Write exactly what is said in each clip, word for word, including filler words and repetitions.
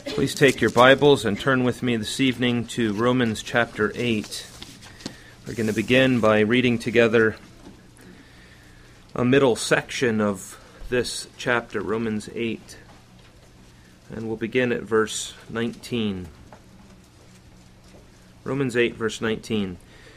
Please take your Bibles and turn with me this evening to Romans chapter eight. We're going to begin by reading together a middle section of this chapter, Romans eight. And we'll begin at verse nineteen. Romans eight, verse nineteen.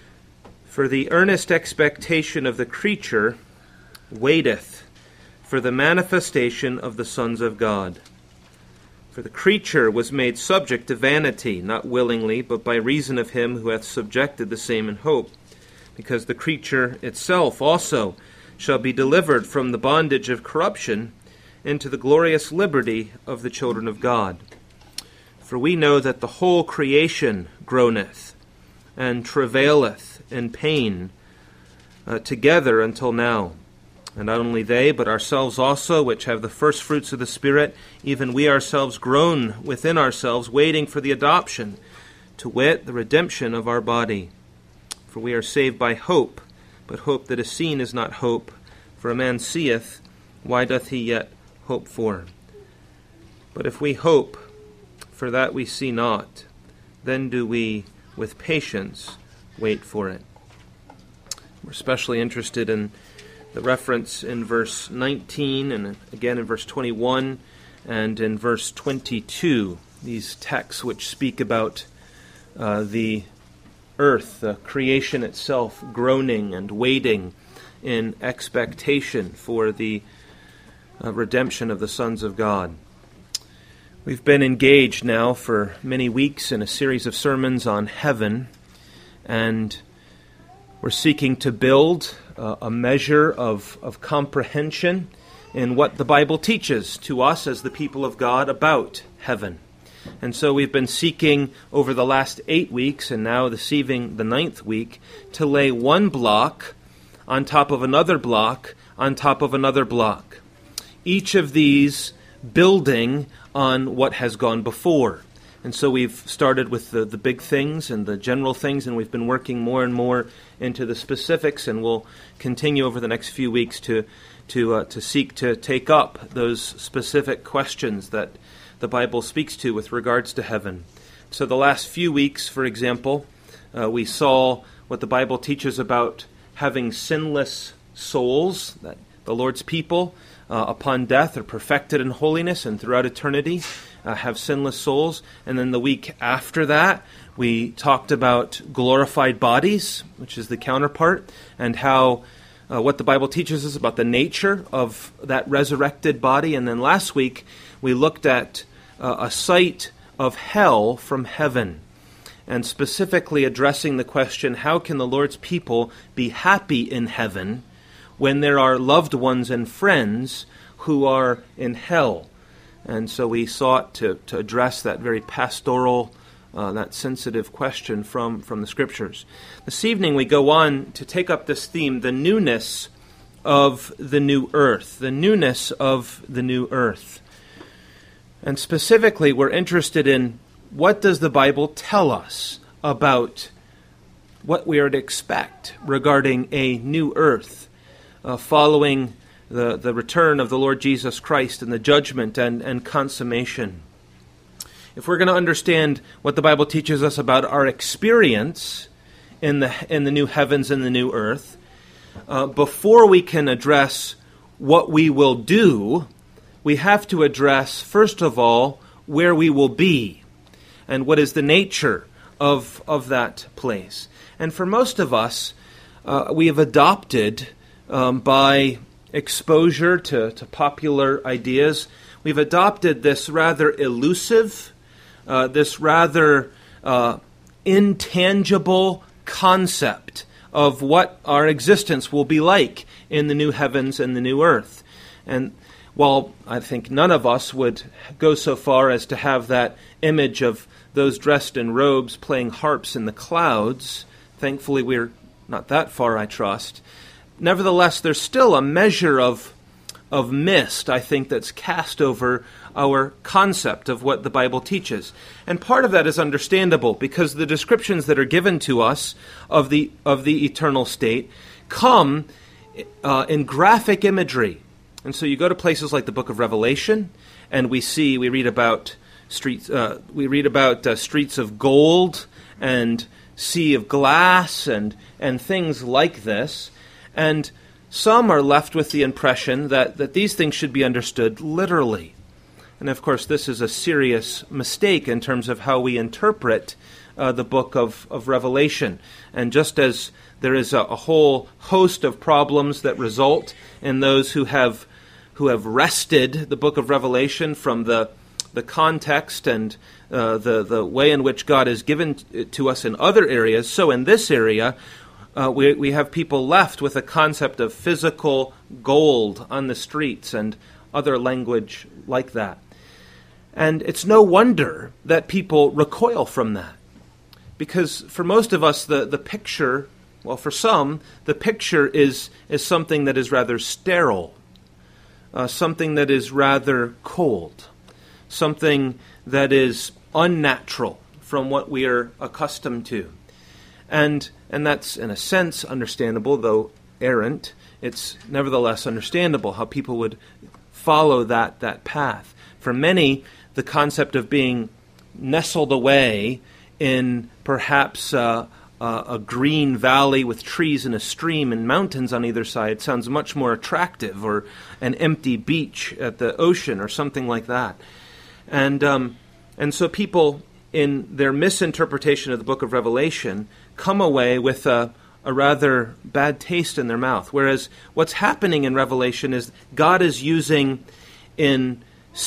For the earnest expectation of the creature waiteth for the manifestation of the sons of God. For the creature was made subject to vanity, not willingly, but by reason of him who hath subjected the same in hope, because the creature itself also shall be delivered from the bondage of corruption into the glorious liberty of the children of God. For we know that the whole creation groaneth and travaileth in pain uh, together until now. And not only they, but ourselves also, which have the first fruits of the Spirit, even we ourselves groan within ourselves, waiting for the adoption, to wit, the redemption of our body. For we are saved by hope, but hope that is seen is not hope. For a man seeth, why doth he yet hope for? But if we hope for that we see not, then do we with patience wait for it. We're especially interested in the reference in verse nineteen, and again in verse twenty-one, and in verse twenty-two, these texts which speak about uh, the earth, the creation itself, groaning and waiting in expectation for the uh, redemption of the sons of God. We've been engaged now for many weeks in a series of sermons on heaven, and we're seeking to build uh, a measure of, of comprehension in what the Bible teaches to us as the people of God about heaven. And so we've been seeking over the last eight weeks, and now this evening, the ninth week, to lay one block on top of another block on top of another block. Each of these building on what has gone before. And so we've started with the, the big things and the general things, and we've been working more and more into the specifics, and we'll continue over the next few weeks to to uh, to seek to take up those specific questions that the Bible speaks to with regards to heaven. So the last few weeks, for example, uh, we saw what the Bible teaches about having sinless souls, that the Lord's people uh, upon death are perfected in holiness and throughout eternity Uh, have sinless souls. And then the week after that, we talked about glorified bodies, which is the counterpart, and how uh, what the Bible teaches us about the nature of that resurrected body. And then last week, we looked at uh, a sight of hell from heaven, and specifically addressing the question, how can the Lord's people be happy in heaven when there are loved ones and friends who are in hell? And so we sought to, to address that very pastoral, uh, that sensitive question from, from the Scriptures. This evening we go on to take up this theme, the newness of the new earth, the newness of the new earth. And specifically we're interested in, what does the Bible tell us about what we are to expect regarding a new earth uh, following The, the return of the Lord Jesus Christ and the judgment and, and consummation. If we're going to understand what the Bible teaches us about our experience in the in the new heavens and the new earth, uh, before we can address what we will do, we have to address, first of all, where we will be and what is the nature of, of that place. And for most of us, uh, we have adopted um, by exposure to, to popular ideas, we've adopted this rather elusive, uh, this rather uh, intangible concept of what our existence will be like in the new heavens and the new earth. And while I think none of us would go so far as to have that image of those dressed in robes playing harps in the clouds, thankfully we're not that far, I trust. Nevertheless, there's still a measure of of mist, I think, that's cast over our concept of what the Bible teaches. And part of that is understandable, because the descriptions that are given to us of the of the eternal state come uh, in graphic imagery. And so you go to places like the book of Revelation, and we see, we read about streets. Uh, we read about uh, streets of gold and sea of glass and and things like this, and some are left with the impression that, that these things should be understood literally. And of course, this is a serious mistake in terms of how we interpret uh, the book of, of Revelation. And just as there is a, a whole host of problems that result in those who have who have wrested the book of Revelation from the the context and uh, the the way in which God has given it to us in other areas, so in this area, Uh, we, we have people left with a concept of physical gold on the streets and other language like that. And it's no wonder that people recoil from that. Because for most of us, the, the picture, well, for some, the picture is, is something that is rather sterile, uh, something that is rather cold, something that is unnatural from what we are accustomed to. And and that's, in a sense, understandable, though errant. It's nevertheless understandable how people would follow that, that path. For many, the concept of being nestled away in perhaps uh, uh, a green valley with trees and a stream and mountains on either side sounds much more attractive, or an empty beach at the ocean or something like that. And um, and so people, in their misinterpretation of the book of Revelation, come away with a, a rather bad taste in their mouth. Whereas what's happening in Revelation is God is using in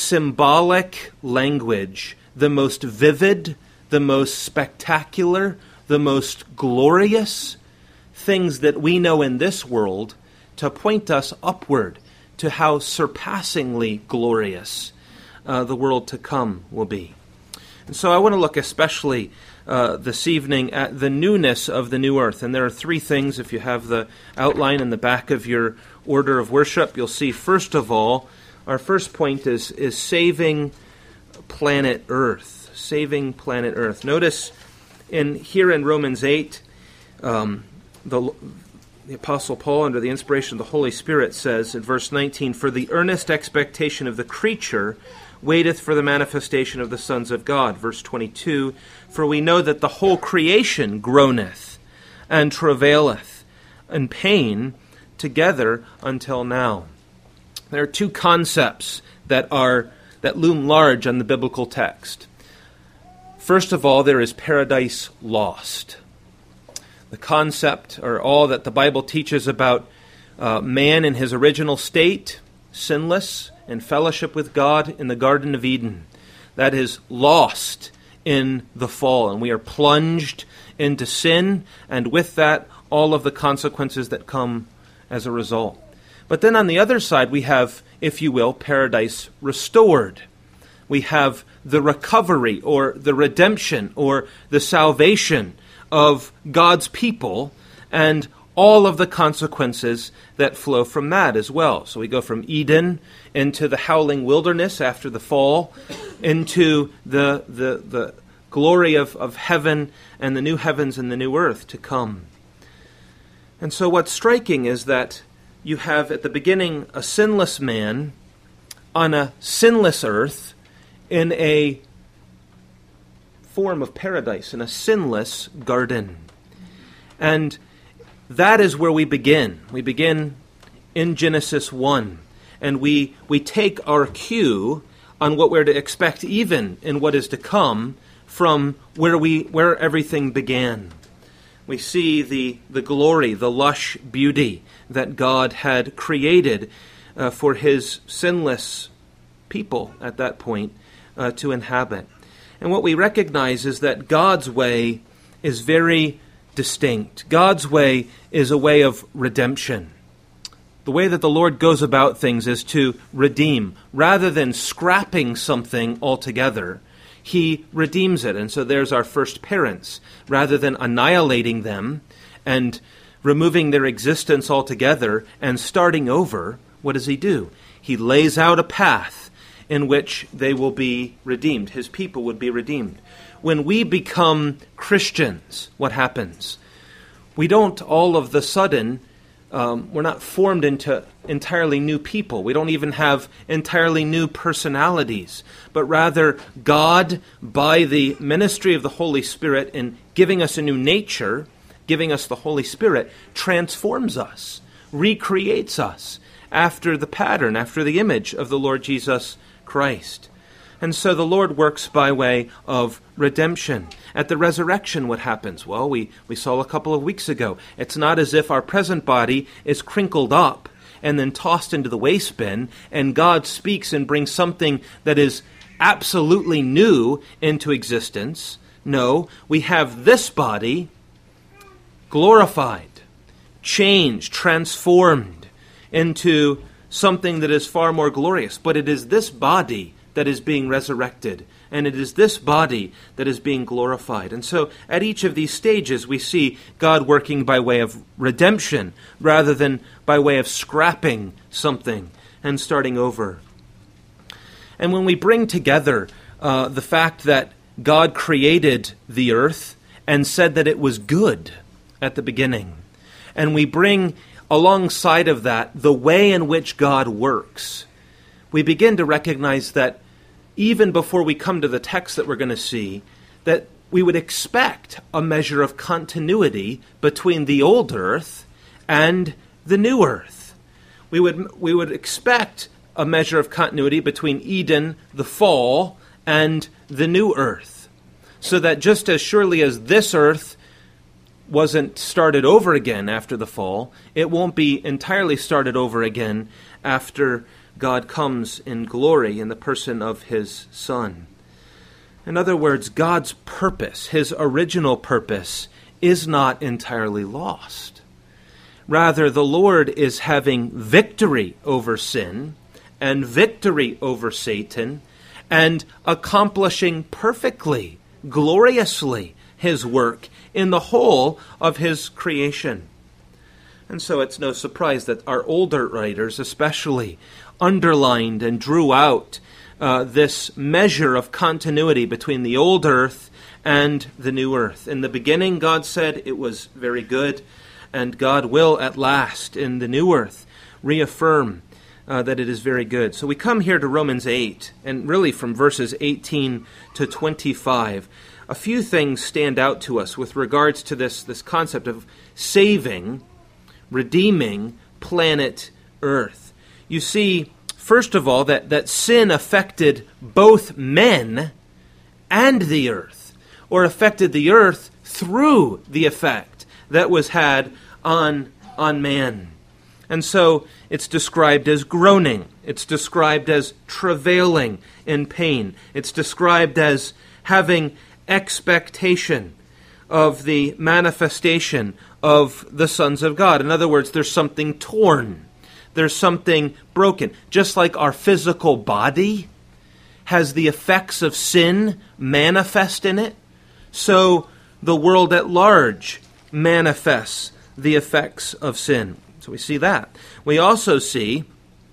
symbolic language the most vivid, the most spectacular, the most glorious things that we know in this world to point us upward to how surpassingly glorious uh, the world to come will be. And so I want to look especially uh, this evening at the newness of the new earth. And there are three things. If you have the outline in the back of your order of worship, you'll see, first of all, our first point is, is saving planet Earth. Saving planet Earth. Notice in here in Romans eight, um, the, the Apostle Paul, under the inspiration of the Holy Spirit, says in verse nineteen, "For the earnest expectation of the creature waiteth for the manifestation of the sons of God." Verse twenty-two, "For we know that the whole creation groaneth and travaileth in pain together until now." There are two concepts that are that loom large on the biblical text. First of all, there is paradise lost. The concept, or all that the Bible teaches about uh, man in his original state, sinless, in fellowship with God in the Garden of Eden, that is lost in the fall, and we are plunged into sin, and with that, all of the consequences that come as a result. But then on the other side, we have, if you will, paradise restored. We have the recovery, or the redemption, or the salvation of God's people, and all of the consequences that flow from that as well. So we go from Eden into the howling wilderness after the fall, into the the, the glory of, of heaven and the new heavens and the new earth to come. And so what's striking is that you have at the beginning a sinless man on a sinless earth in a form of paradise, in a sinless garden. And that is where we begin. We begin in Genesis one, and we we take our cue on what we're to expect even in what is to come from where we where everything began. We see the, the glory, the lush beauty that God had created uh, for his sinless people at that point uh, to inhabit. And what we recognize is that God's way is very distinct. God's way is a way of redemption. The way that the Lord goes about things is to redeem. Rather than scrapping something altogether, he redeems it. And so there's our first parents. Rather than annihilating them and removing their existence altogether and starting over, what does he do? He lays out a path in which they will be redeemed. His people would be redeemed. When we become Christians, what happens? We don't all of the sudden um, we're not formed into entirely new people. We don't even have entirely new personalities. But rather, God, by the ministry of the Holy Spirit in giving us a new nature, giving us the Holy Spirit, transforms us, recreates us after the pattern, after the image of the Lord Jesus Christ. And so the Lord works by way of redemption. At the resurrection, what happens? Well, we, we saw a couple of weeks ago. It's not as if our present body is crinkled up and then tossed into the waste bin, and God speaks and brings something that is absolutely new into existence. No, we have this body glorified, changed, transformed into something that is far more glorious. But it is this body that is being resurrected, and it is this body that is being glorified. And so at each of these stages we see God working by way of redemption rather than by way of scrapping something and starting over. And when we bring together uh, the fact that God created the earth and said that it was good at the beginning, and we bring alongside of that the way in which God works, we begin to recognize that even before we come to the text that we're going to see, that we would expect a measure of continuity between the old earth and the new earth. We would, we would expect a measure of continuity between Eden, the fall, and the new earth. So that just as surely as this earth wasn't started over again after the fall, it won't be entirely started over again after God comes in glory in the person of his Son. In other words, God's purpose, his original purpose, is not entirely lost. Rather, the Lord is having victory over sin and victory over Satan and accomplishing perfectly, gloriously, his work in the whole of his creation. And so it's no surprise that our older writers especially underlined and drew out uh, this measure of continuity between the old earth and the new earth. In the beginning, God said it was very good, and God will at last, in the new earth, reaffirm uh, that it is very good. So we come here to Romans eight, and really from verses eighteen to twenty-five. A few things stand out to us with regards to this, this concept of saving, redeeming planet Earth. You see, first of all, that, that sin affected both men and the earth, or affected the earth through the effect that was had on, on man. And so it's described as groaning. It's described as travailing in pain. It's described as having expectation of the manifestation of the sons of God. In other words, there's something torn. There's something broken. Just like our physical body has the effects of sin manifest in it, so the world at large manifests the effects of sin. So we see that. We also see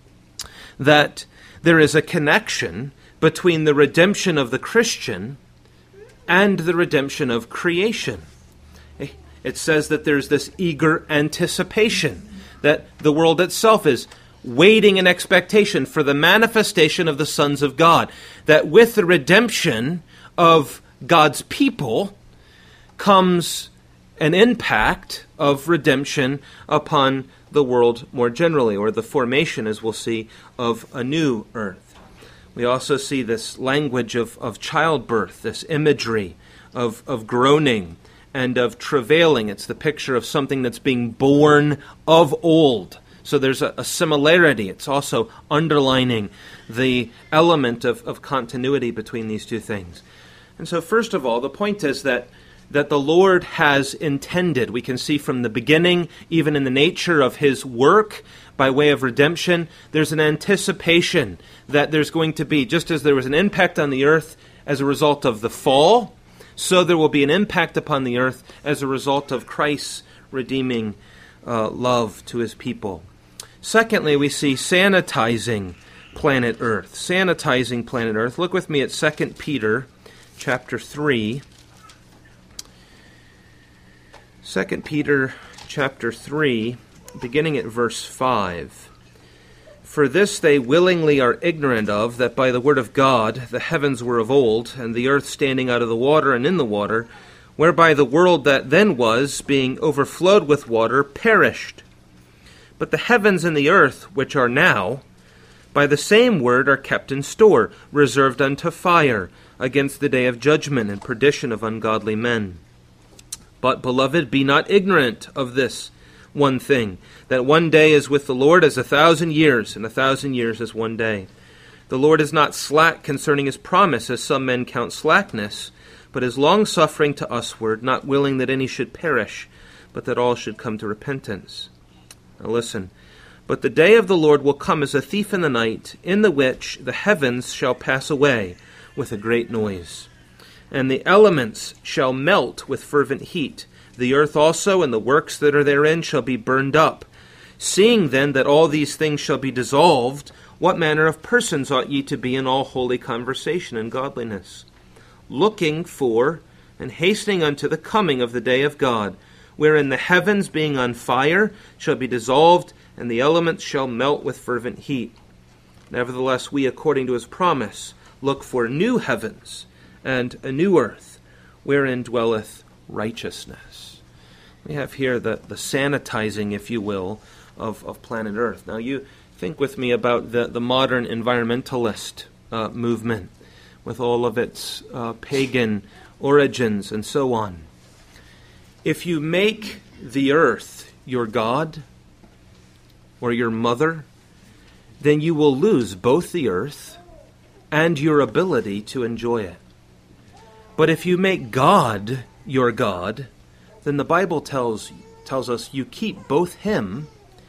that there is a connection between the redemption of the Christian and the redemption of creation. It says that there's this eager anticipation, that the world itself is waiting in expectation for the manifestation of the sons of God. That with the redemption of God's people comes an impact of redemption upon the world more generally, or the formation, as we'll see, of a new earth. We also see this language of, of childbirth, this imagery of, of groaning and of travailing. It's the picture of something that's being born of old. So there's a, a similarity. It's also underlining the element of, of continuity between these two things. And so first of all, the point is that, that the Lord has intended, we can see from the beginning, even in the nature of his work by way of redemption, there's an anticipation that there's going to be, just as there was an impact on the earth as a result of the fall, so there will be an impact upon the earth as a result of Christ's redeeming uh, love to his people. Secondly, we see sanitizing planet Earth. Sanitizing planet Earth. Look with me at Second Peter chapter three. Second Peter chapter three beginning at verse five. For this they willingly are ignorant of, that by the word of God the heavens were of old, and the earth standing out of the water and in the water, whereby the world that then was, being overflowed with water, perished. But the heavens and the earth, which are now, by the same word are kept in store, reserved unto fire, against the day of judgment and perdition of ungodly men. But, beloved, be not ignorant of this one thing, that one day is with the Lord as a thousand years, and a thousand years as one day. The Lord is not slack concerning his promise, as some men count slackness, but is longsuffering to usward, not willing that any should perish, but that all should come to repentance. Now listen. But the day of the Lord will come as a thief in the night, in the which the heavens shall pass away with a great noise, and the elements shall melt with fervent heat. The earth also and the works that are therein shall be burned up. Seeing then that all these things shall be dissolved, what manner of persons ought ye to be in all holy conversation and godliness, looking for and hastening unto the coming of the day of God, wherein the heavens being on fire shall be dissolved, and the elements shall melt with fervent heat. Nevertheless, we, according to his promise, look for new heavens and a new earth, wherein dwelleth righteousness. We have here the, the sanitizing, if you will, of, of planet Earth. Now you think with me about the, the modern environmentalist uh, movement, with all of its uh, pagan origins and so on. If you make the earth your God or your mother, then you will lose both the earth and your ability to enjoy it. But if you make God your God, then the Bible tells tells us you keep both him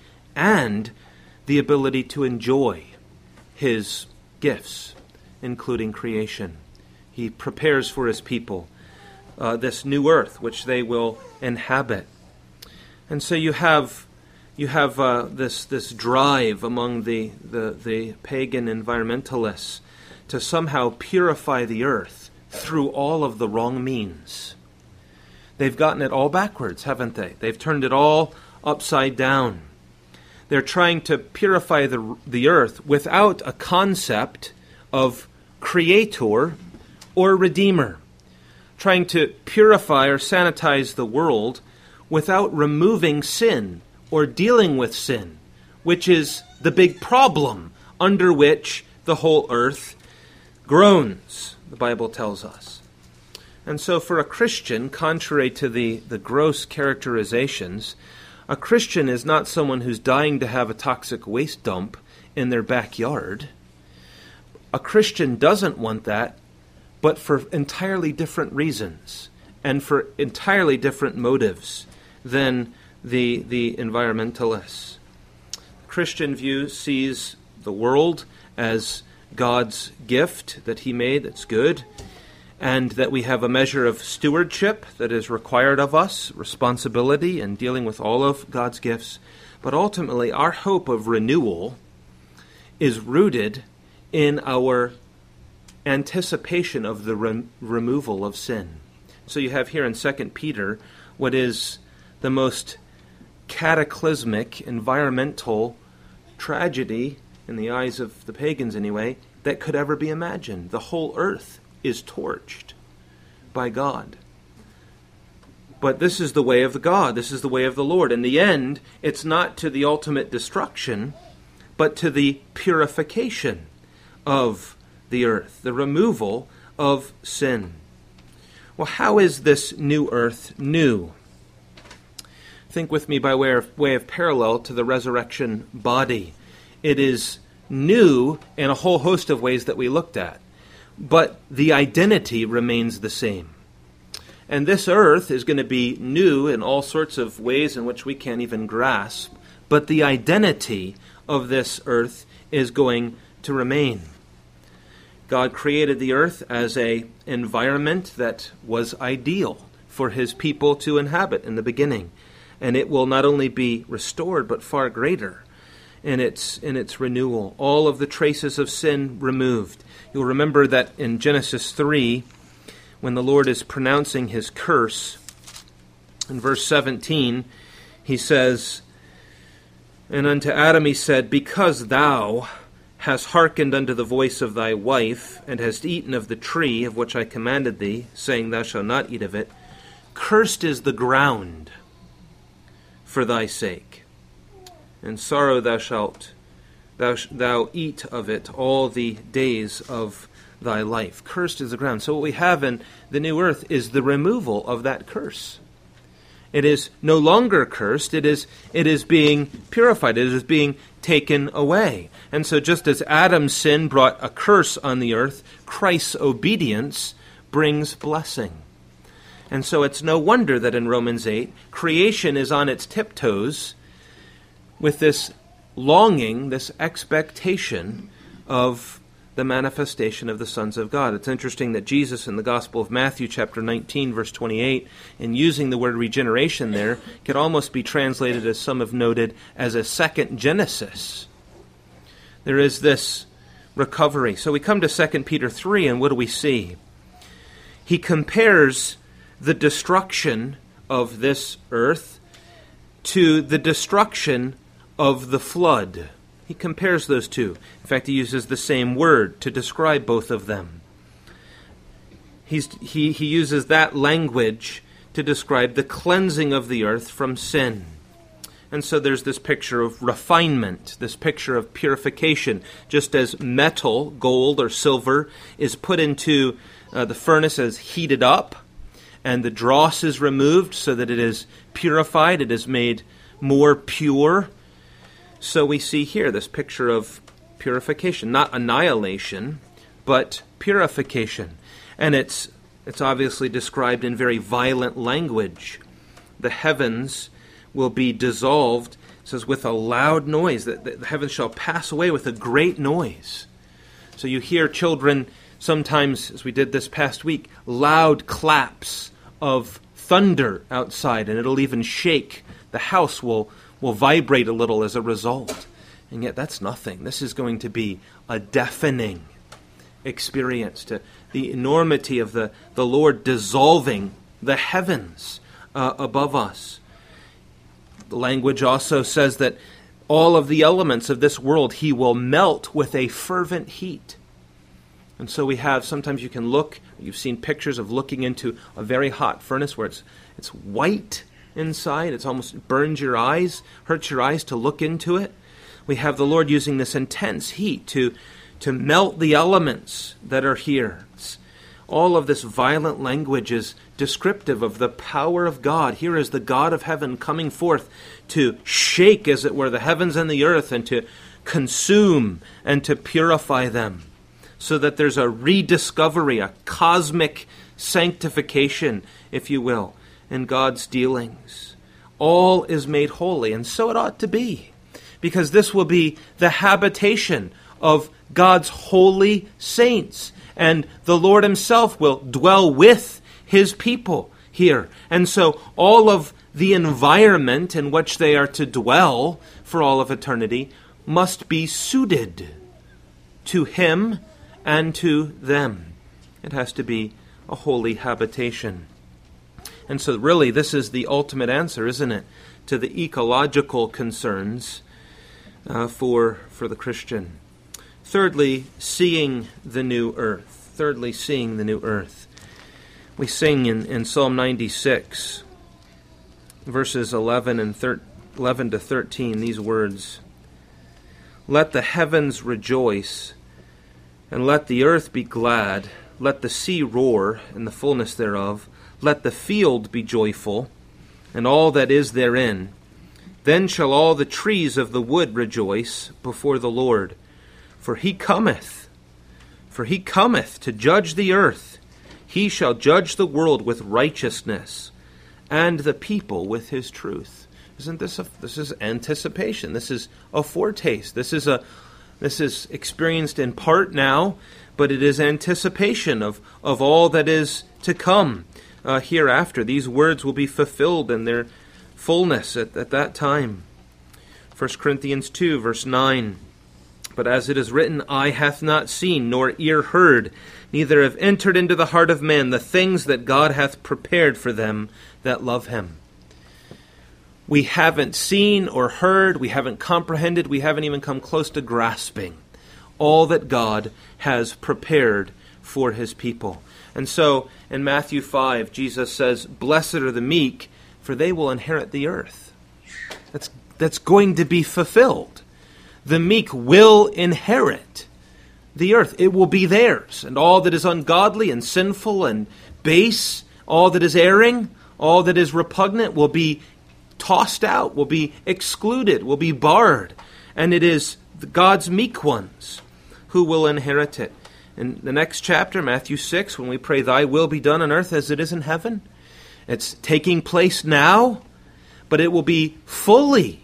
and the ability to enjoy his gifts, including creation. He prepares for his people uh, this new earth which they will inhabit. And so you have you have uh, this this drive among the, the, the pagan environmentalists to somehow purify the earth through all of the wrong means. They've gotten it all backwards, haven't they? They've turned it all upside down. They're trying to purify the, the earth without a concept of creator or redeemer. Trying to purify or sanitize the world without removing sin or dealing with sin, which is the big problem under which the whole earth groans, the Bible tells us. And so for a Christian, contrary to the, the gross characterizations, a Christian is not someone who's dying to have a toxic waste dump in their backyard. A Christian doesn't want that, but for entirely different reasons and for entirely different motives than the, the environmentalists. The Christian view sees the world as God's gift that he made that's good, and that we have a measure of stewardship that is required of us, responsibility in dealing with all of God's gifts. But ultimately, our hope of renewal is rooted in our anticipation of the re- removal of sin. So you have here in Second Peter what is the most cataclysmic environmental tragedy, in the eyes of the pagans anyway, that could ever be imagined. The whole earth is torched by God. But this is the way of the God. This is the way of the Lord. In the end, it's not to the ultimate destruction, but to the purification of the earth, the removal of sin. Well, how is this new earth new? Think with me by way of, way of parallel to the resurrection body. It is new in a whole host of ways that we looked at, but the identity remains the same. And this earth is going to be new in all sorts of ways in which we can't even grasp, but the identity of this earth is going to remain. God created the earth as an environment that was ideal for his people to inhabit in the beginning, and it will not only be restored, but far greater in its in its renewal. All of the traces of sin removed. You'll remember that in Genesis three, when the Lord is pronouncing his curse, in verse seventeen, he says, And unto Adam he said, Because thou hast hearkened unto the voice of thy wife, and hast eaten of the tree of which I commanded thee, saying, Thou shalt not eat of it, cursed is the ground for thy sake. In sorrow thou shalt thou, thou eat of it all the days of thy life. Cursed is the ground. So what we have in the new earth is the removal of that curse. It is no longer cursed. It is, it is being purified. It is being taken away. And so just as Adam's sin brought a curse on the earth, Christ's obedience brings blessing. And so it's no wonder that in Romans eight, creation is on its tiptoes with this longing, this expectation of the manifestation of the sons of God. It's interesting that Jesus in the Gospel of Matthew chapter nineteen, verse twenty-eight, in using the word regeneration there, could almost be translated, as some have noted, as a second Genesis. There is this recovery. So we come to Second Peter three, and what do we see? He compares the destruction of this earth to the destruction of the flood. He compares those two. In fact, he uses the same word to describe both of them. He's, he, he uses that language to describe the cleansing of the earth from sin. And so there's this picture of refinement, this picture of purification. Just as metal, gold or silver, is put into uh, the furnace as heated up, and the dross is removed so that it is purified, it is made more pure. So we see here this picture of purification, not annihilation, but purification. And it's it's obviously described in very violent language. The heavens will be dissolved, it says, with a loud noise. The, the heavens shall pass away with a great noise. So you hear children sometimes, as we did this past week, loud claps of thunder outside, and it'll even shake. The house will will vibrate a little as a result. And yet that's nothing. This is going to be a deafening experience, to the enormity of the, the Lord dissolving the heavens uh, above us. The language also says that all of the elements of this world he will melt with a fervent heat. And so we have, sometimes you can look, you've seen pictures of looking into a very hot furnace where it's it's white inside. It's almost, it burns your eyes, hurts your eyes to look into it. We have the Lord using this intense heat to, to melt the elements that are here. It's, all of this violent language is descriptive of the power of God. Here is the God of heaven coming forth to shake, as it were, the heavens and the earth, and to consume and to purify them, so that there's a rediscovery, a cosmic sanctification, if you will, in God's dealings. All is made holy, and so it ought to be, because this will be the habitation of God's holy saints, and the Lord himself will dwell with his people here. And so all of the environment in which they are to dwell for all of eternity must be suited to him and to them. It has to be a holy habitation. And so really this is the ultimate answer, isn't it, to the ecological concerns uh, for, for the Christian. Thirdly, seeing the new earth. Thirdly, seeing the new earth. We sing in, in Psalm ninety-six, verses eleven and thir- eleven to thirteen, these words: Let the heavens rejoice, and let the earth be glad. Let the sea roar, and the fullness thereof. Let the field be joyful, and all that is therein. Then shall all the trees of the wood rejoice before the Lord. For he cometh, for he cometh to judge the earth. He shall judge the world with righteousness, and the people with his truth. Isn't this a, this is anticipation? This is a foretaste. This is a this is experienced in part now, but it is anticipation of, of all that is to come uh, hereafter. These words will be fulfilled in their fullness at, at that time. First Corinthians two, verse nine. But as it is written, eye hath not seen, nor ear heard, neither have entered into the heart of man the things that God hath prepared for them that love him. we haven't seen or heard, we haven't comprehended, we haven't even come close to grasping all that God has prepared for his people. And so in Matthew five, Jesus says, "Blessed are the meek, for they will inherit the earth." That's, that's going to be fulfilled. The meek will inherit the earth. It will be theirs. And all that is ungodly and sinful and base, all that is erring, all that is repugnant will be tossed out, will be excluded, will be barred. And it is God's meek ones who will inherit it. In the next chapter, Matthew six, when we pray, "Thy will be done on earth as it is in heaven," it's taking place now, but it will be fully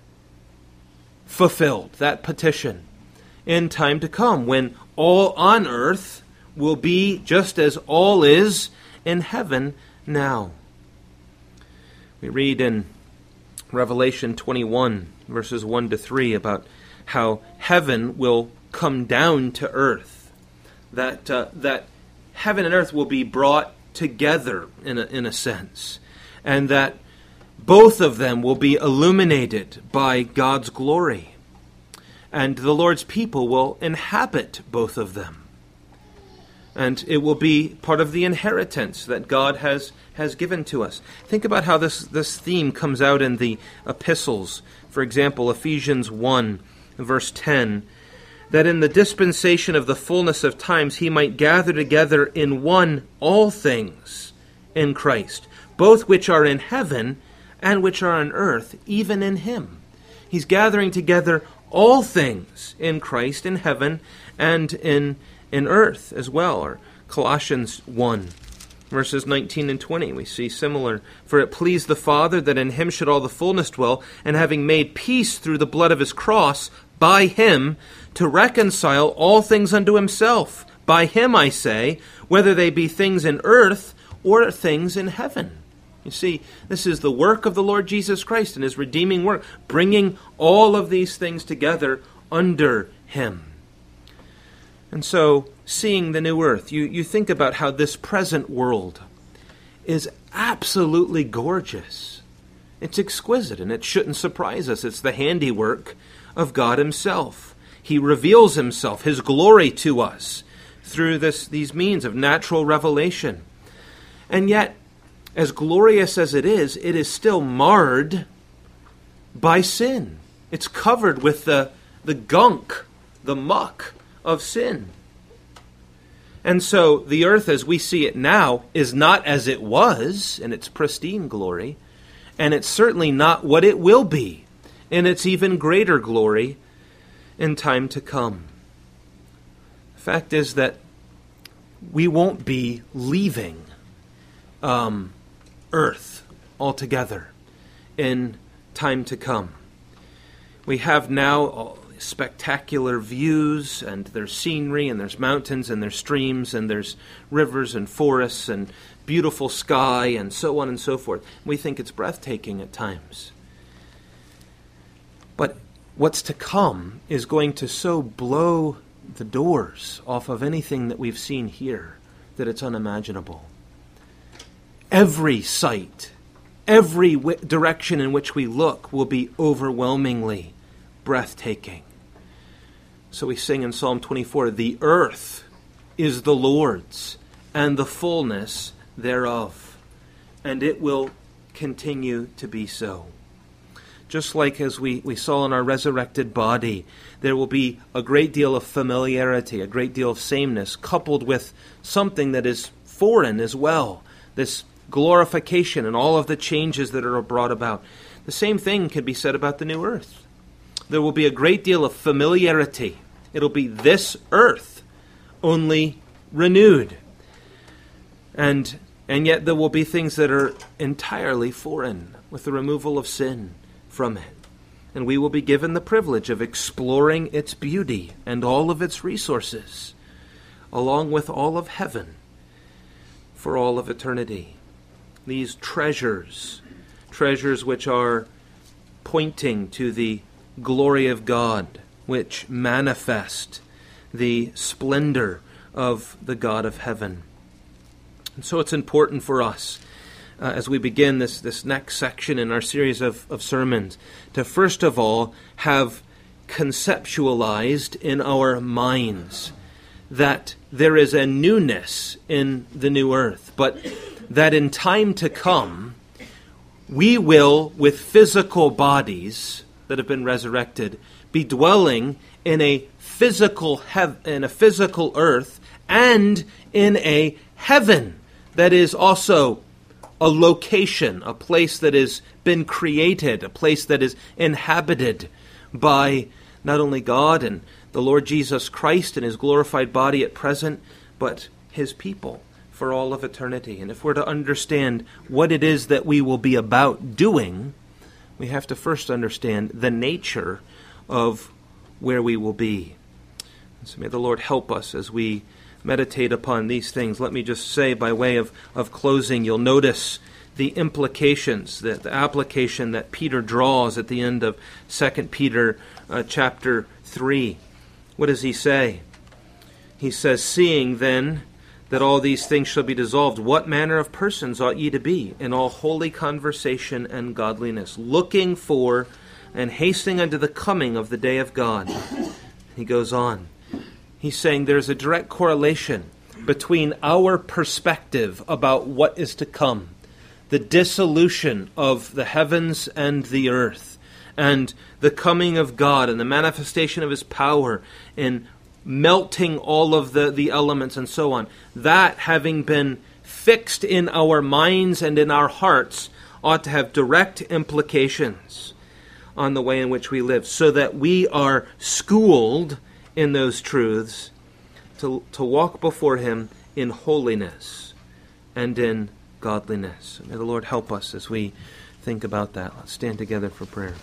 fulfilled, that petition, in time to come, when all on earth will be just as all is in heaven now. We read in Revelation twenty-one, verses one to three, about how heaven will come down to earth. That uh, that heaven and earth will be brought together in a, in a sense. And that both of them will be illuminated by God's glory. And the Lord's people will inhabit both of them. And it will be part of the inheritance that God has, has given to us. Think about how this, this theme comes out in the epistles. For example, Ephesians one, verse ten, that in the dispensation of the fullness of times he might gather together in one all things in Christ, both which are in heaven and which are on earth, even in him. He's gathering together all things in Christ, in heaven and in in earth as well. Or Colossians one, verses nineteen and twenty, we see similar. For it pleased the Father that in him should all the fullness dwell, and having made peace through the blood of his cross, by him to reconcile all things unto himself. By him, I say, whether they be things in earth or things in heaven. You see, this is the work of the Lord Jesus Christ and his redeeming work, bringing all of these things together under him. And so, seeing the new earth, you, you think about how this present world is absolutely gorgeous. It's exquisite, and it shouldn't surprise us. It's the handiwork of God himself. He reveals himself, his glory to us through this, these means of natural revelation. And yet, as glorious as it is, it is still marred by sin. It's covered with the, the gunk, the muck of sin. And so the earth as we see it now is not as it was in its pristine glory, and it's certainly not what it will be in its even greater glory in time to come. The fact is that we won't be leaving um, earth altogether in time to come. We have now spectacular views, and there's scenery, and there's mountains, and there's streams, and there's rivers and forests, and beautiful sky, and so on and so forth. We think it's breathtaking at times. But what's to come is going to so blow the doors off of anything that we've seen here that it's unimaginable. Every sight, every w- direction in which we look will be overwhelmingly breathtaking. So we sing in Psalm twenty-four, "The earth is the Lord's, and the fullness thereof, and it will continue to be so." Just like as we, we saw in our resurrected body, there will be a great deal of familiarity, a great deal of sameness, coupled with something that is foreign as well, this glorification and all of the changes that are brought about. The same thing can be said about the new earth. There will be a great deal of familiarity. It'll be this earth, only renewed. And and yet there will be things that are entirely foreign, with the removal of sin from it. And we will be given the privilege of exploring its beauty and all of its resources, along with all of heaven, for all of eternity. These treasures, treasures which are pointing to the glory of God, which manifest the splendor of the God of heaven. And so it's important for us uh, as we begin this, this next section in our series of, of sermons, to first of all have conceptualized in our minds that there is a newness in the new earth, but that in time to come, we will, with physical bodies that have been resurrected, be dwelling in a physical hev- in a physical earth and in a heaven that is also a location, a place that has been created, a place that is inhabited by not only God and the Lord Jesus Christ in his glorified body at present, but his people for all of eternity. And if we're to understand what it is that we will be about doing, we have to first understand the nature of where we will be. And so may the Lord help us as we meditate upon these things. Let me just say by way of, of closing, you'll notice the implications, the, the application that Peter draws at the end of Second Peter uh, chapter three. What does he say? He says, "Seeing then that all these things shall be dissolved, what manner of persons ought ye to be in all holy conversation and godliness, looking for and hastening unto the coming of the day of God." He goes on. He's saying there's a direct correlation between our perspective about what is to come, the dissolution of the heavens and the earth, and the coming of God and the manifestation of his power in melting all of the, the elements and so on. That, having been fixed in our minds and in our hearts, ought to have direct implications on the way in which we live, so that we are schooled in those truths to, to walk before him in holiness and in godliness. May the Lord help us as we think about that. Let's stand together for prayer.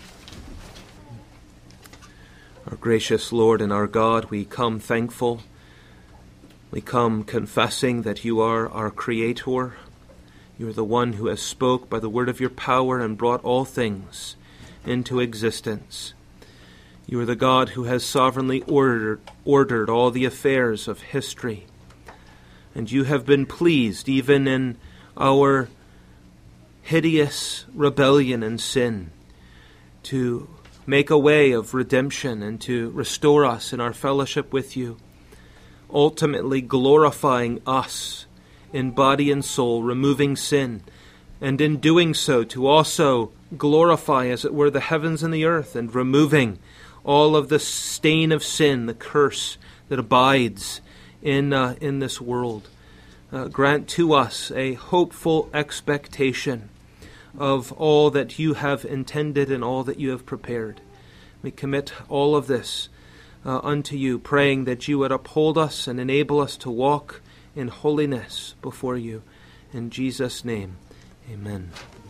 Our gracious Lord and our God, we come thankful. We come confessing that you are our Creator. You are the one who has spoke by the word of your power and brought all things into existence. You are the God who has sovereignly ordered, ordered all the affairs of history. And you have been pleased, even in our hideous rebellion and sin, to make a way of redemption and to restore us in our fellowship with you, ultimately glorifying us in body and soul, removing sin, and in doing so to also glorify, as it were, the heavens and the earth, and removing all of the stain of sin, the curse that abides in uh, in this world. Uh, grant to us a hopeful expectation of all that you have intended and all that you have prepared. We commit all of this uh, unto you, praying that you would uphold us and enable us to walk in holiness before you. In Jesus' name, amen.